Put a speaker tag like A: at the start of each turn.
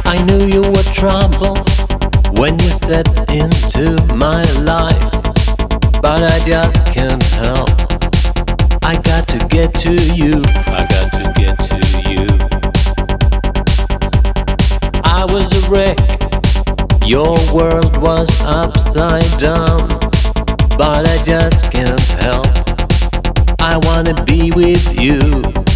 A: I knew you were trouble when you stepped into my life, but I just can't help. I got to get to you. I got to get to you. I was a wreck. Your world was upside down, but I just can't help. I wanna be with you.